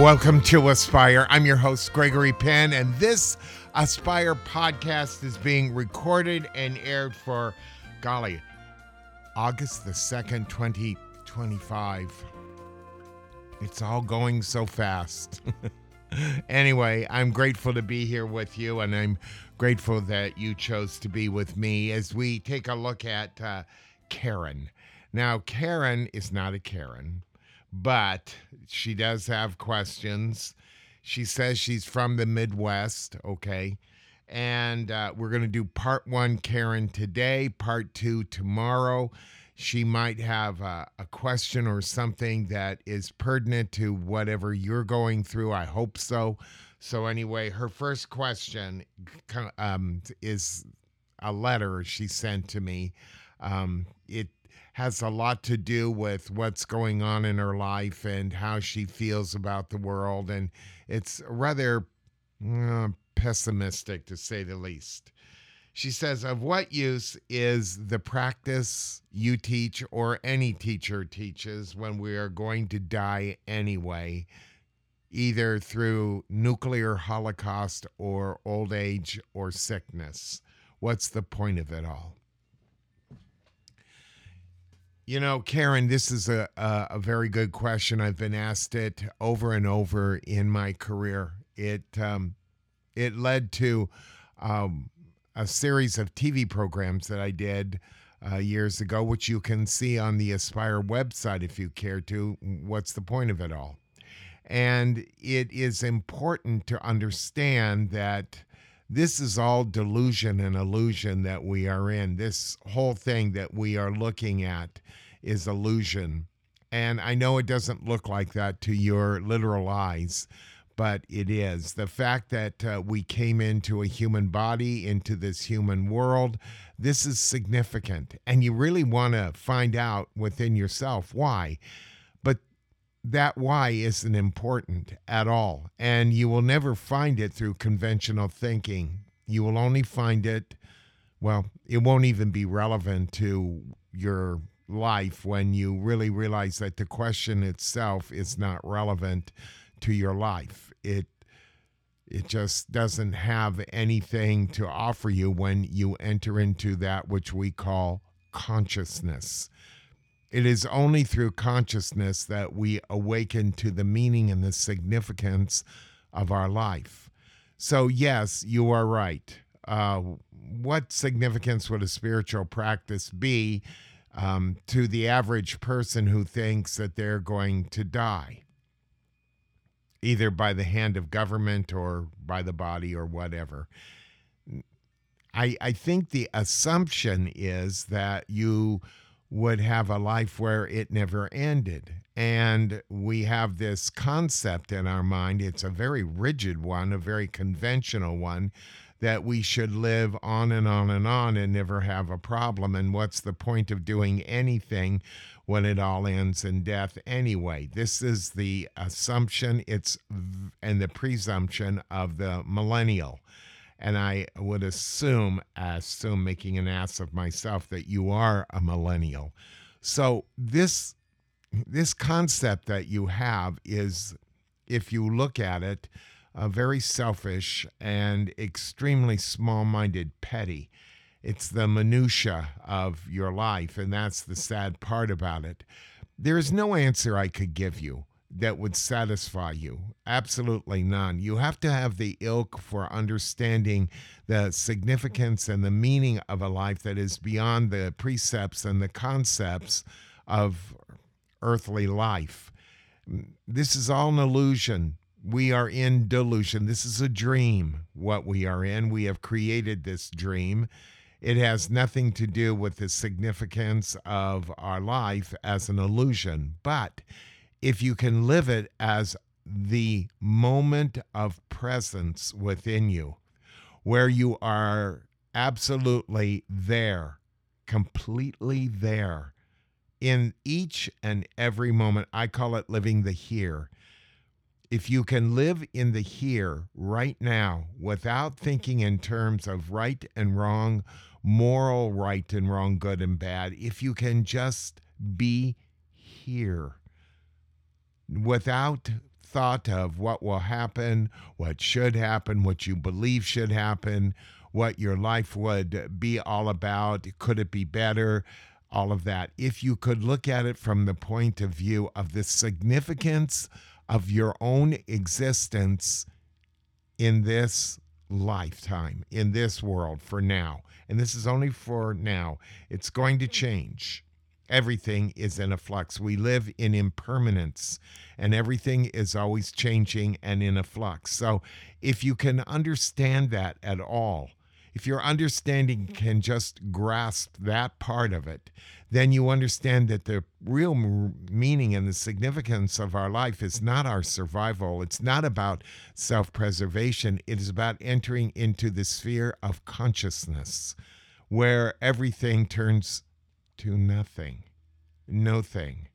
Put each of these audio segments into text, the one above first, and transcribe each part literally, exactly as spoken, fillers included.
Welcome to Aspire. I'm your host, Gregory Penn, and this Aspire podcast is being recorded and aired for, golly, August the second, twenty twenty-five. It's all going so fast. Anyway, I'm grateful to be here with you, and I'm grateful that you chose to be with me as we take a look at uh, Karen. Now, Karen is not a Karen, but she does have questions. She says she's from the Midwest, okay? And uh, we're going to do part one, Karen, today, part two tomorrow. She might have a, a question or something that is pertinent to whatever you're going through. I hope so. So anyway, her first question um, is a letter she sent to me. Um, it has a lot to do with what's going on in her life and how she feels about the world. And it's rather uh, pessimistic, to say the least. She says, of what use is the practice you teach or any teacher teaches when we are going to die anyway, either through nuclear holocaust or old age or sickness? What's the point of it all? You know, Karen, this is a, a, a very good question. I've been asked it over and over in my career. It um, it led to um, a series of T V programs that I did uh, years ago, which you can see on the Aspire website if you care to. What's the point of it all? And it is important to understand that this is all delusion and illusion that we are in. This whole thing that we are looking at is illusion. And I know it doesn't look like that to your literal eyes, but it is. The fact that uh, we came into a human body, into this human world, this is significant. And you really want to find out within yourself why. But that why isn't important at all. And you will never find it through conventional thinking. You will only find it, well, it won't even be relevant to your life when you really realize that the question itself is not relevant to your life. It it just doesn't have anything to offer you when you enter into that which we call consciousness. It is only through consciousness that we awaken to the meaning and the significance of our life. So yes, you are right. Uh, what significance would a spiritual practice be um, to the average person who thinks that they're going to die, either by the hand of government or by the body or whatever? I, I think the assumption is that you would have a life where it never ended. And we have this concept in our mind. It's a very rigid one, a very conventional one, that we should live on and on and on and never have a problem. And what's the point of doing anything when it all ends in death anyway? This is the assumption, it's and the presumption of the millennial. And I would assume, assume making an ass of myself, that you are a millennial. So this this concept that you have is, if you look at it, uh, very selfish and extremely small-minded, petty. It's the minutia of your life, and that's the sad part about it. There is no answer I could give you that would satisfy you. Absolutely none. You have to have the ilk for understanding the significance and the meaning of a life that is beyond the precepts and the concepts of earthly life. This is all an illusion. We are in delusion. This is a dream, what we are in. We have created this dream. It has nothing to do with the significance of our life as an illusion. But if you can live it as the moment of presence within you, where you are absolutely there, completely there, in each and every moment, I call it living the here. If you can live in the here right now without thinking in terms of right and wrong, moral right and wrong, good and bad, if you can just be here without thought of what will happen, what should happen, what you believe should happen, what your life would be all about, could it be better, all of that. If you could look at it from the point of view of the significance of your own existence in this lifetime, in this world for now, and this is only for now, it's going to change. Everything is in a flux. We live in impermanence, and everything is always changing and in a flux. So if you can understand that at all, if your understanding can just grasp that part of it, then you understand that the real m- meaning and the significance of our life is not our survival. It's not about self-preservation. It is about entering into the sphere of consciousness, where everything turns to nothing, no thing.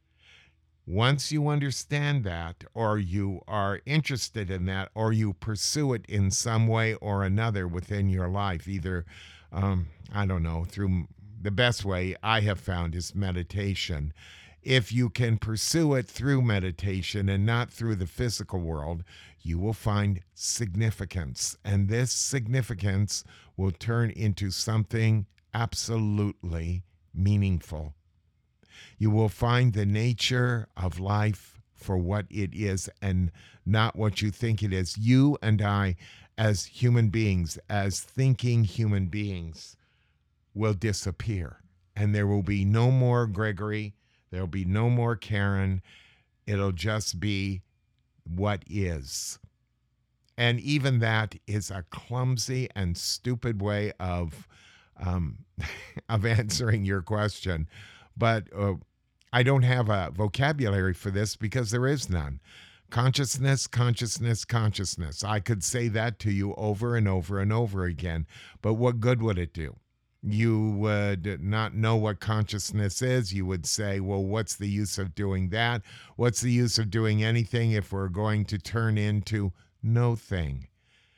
Once you understand that, or you are interested in that, or you pursue it in some way or another within your life, either, um, I don't know, through the best way I have found is meditation. If you can pursue it through meditation and not through the physical world, you will find significance. And this significance will turn into something absolutely meaningful. You will find the nature of life for what it is and not what you think it is. You and I, as human beings, as thinking human beings, will disappear. And there will be no more Gregory. There will be no more Karen. It'll just be what is. And even that is a clumsy and stupid way of um, of answering your question. But uh, I don't have a vocabulary for this because there is none. Consciousness, consciousness, consciousness. I could say that to you over and over and over again, but what good would it do? You would not know what consciousness is. You would say, well, what's the use of doing that? What's the use of doing anything if we're going to turn into no thing?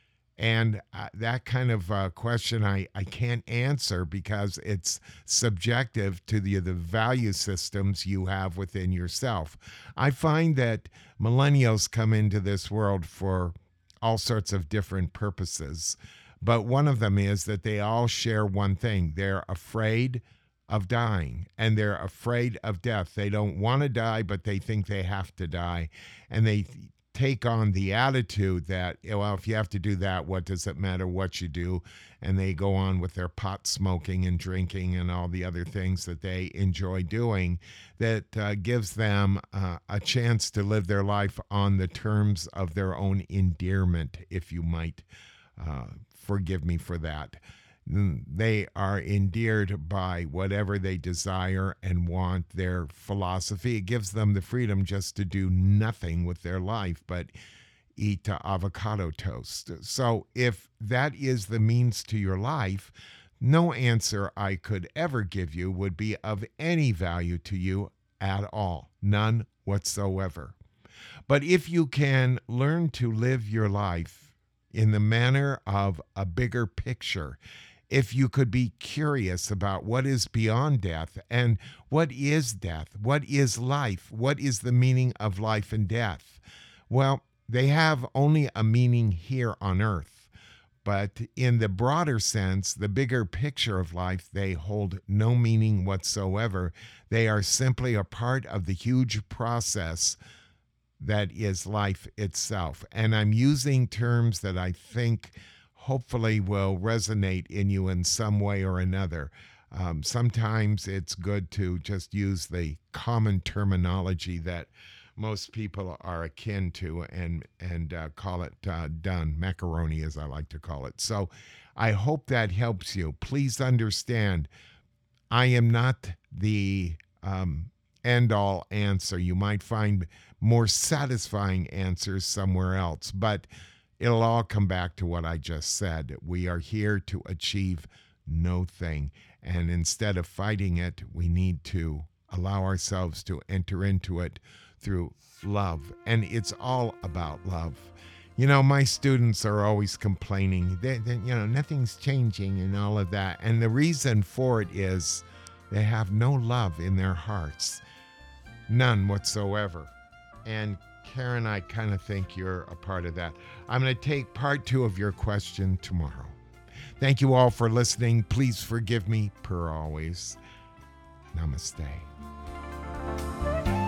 And uh, that kind of uh, question I, I can't answer because it's subjective to the, the value systems you have within yourself. I find that millennials come into this world for all sorts of different purposes, but one of them is that they all share one thing. They're afraid of dying, and they're afraid of death. They don't want to die, but they think they have to die, and they take on the attitude that, well, if you have to do that, what does it matter what you do? And they go on with their pot smoking and drinking and all the other things that they enjoy doing that uh, gives them uh, a chance to live their life on the terms of their own endearment, if you might uh, forgive me for that. They are endeared by whatever they desire and want, their philosophy. It gives them the freedom just to do nothing with their life but eat uh, avocado toast. So if that is the means to your life, no answer I could ever give you would be of any value to you at all. None whatsoever. But if you can learn to live your life in the manner of a bigger picture, if you could be curious about what is beyond death and what is death, what is life, what is the meaning of life and death, well, they have only a meaning here on earth. But in the broader sense, the bigger picture of life, they hold no meaning whatsoever. They are simply a part of the huge process that is life itself. And I'm using terms that I think hopefully will resonate in you in some way or another. Um, sometimes it's good to just use the common terminology that most people are akin to and and uh, call it uh, done, macaroni as I like to call it. So I hope that helps you. Please understand, I am not the um, end-all answer. You might find more satisfying answers somewhere else, but it'll all come back to what I just said. We are here to achieve no thing. And instead of fighting it, we need to allow ourselves to enter into it through love. And it's all about love. You know, my students are always complaining that, that, you know, nothing's changing and all of that. And the reason for it is they have no love in their hearts. None whatsoever. And Karen, I kind of think you're a part of that. I'm going to take part two of your question tomorrow. Thank you all for listening. Please forgive me, per always. Namaste.